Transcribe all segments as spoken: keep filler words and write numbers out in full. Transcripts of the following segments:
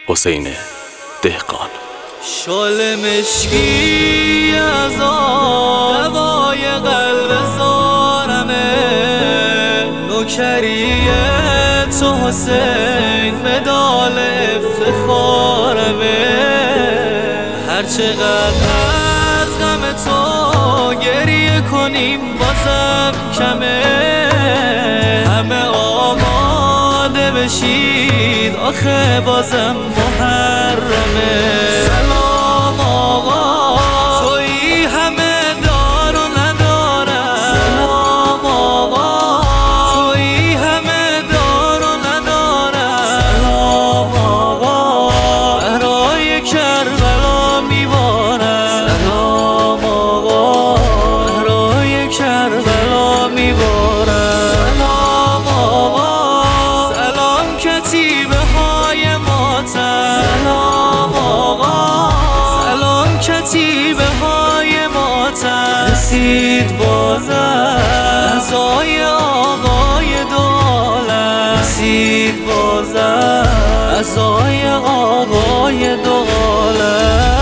حسین دهقان. شال مشکی از آن دوای قلب زارمه، نوکری تو حسین مدال افتخارمه. هر چقدر از غم تو گریه کنیم بازم کمه، همه آماده بشید آخه بازم محرمه. سلام آقا تویی همه دار و ندارم، سلام آقا تویی همه دار و ندارم، سلام آقا برای کربلا میبارم، سلام آقا برای کربلا میبارم. سلام آقا سلام کتیبه های ماتم، سلام آقا سلام کتیبه های ماتم. رسید بازم عزای آقای دو عالم، رسید بازم عزای آقای دو عالم.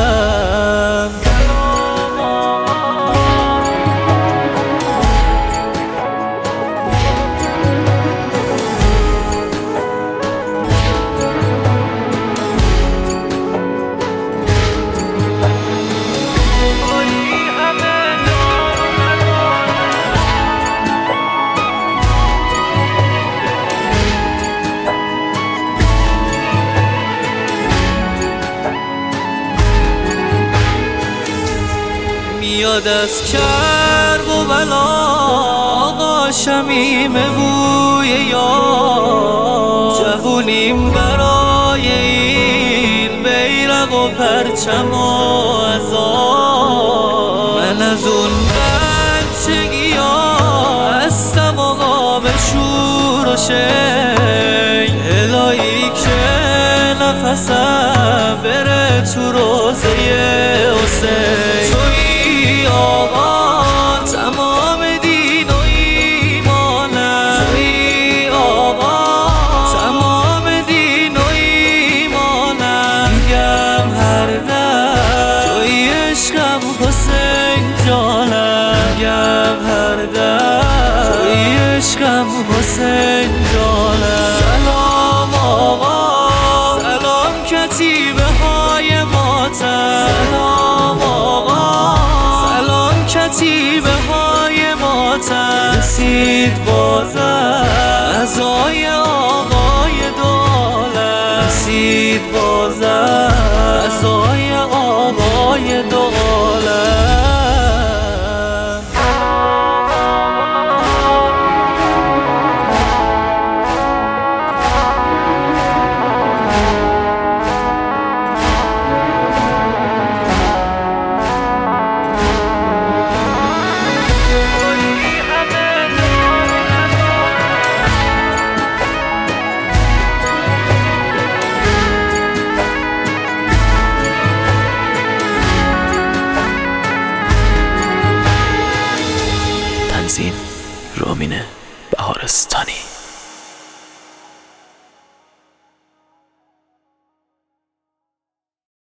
میاد از کرب و بلا آقا شمیم بوی یار، جوونیم برای این بیرق و پرچم و عزا. من از اون بچگی ها هستم آقا به شور و شنگ، الهی که نفسم بره تو روزه حسین. آقا تمام دین و ایمانم، تویی آقا تمام دین و ایمانم. میگم هر دم تویی عشقم حسین جانم، میگم هر دم تویی عشقم حسین جانم. سلام آقا سلام کتیبه های ماتم، سلام آقا کتیبه های ماتم. رسید بازم عزای آقای دو عالم، رسید بازم عزای آقای دو عالم. تنظیم رامین بهارستانی.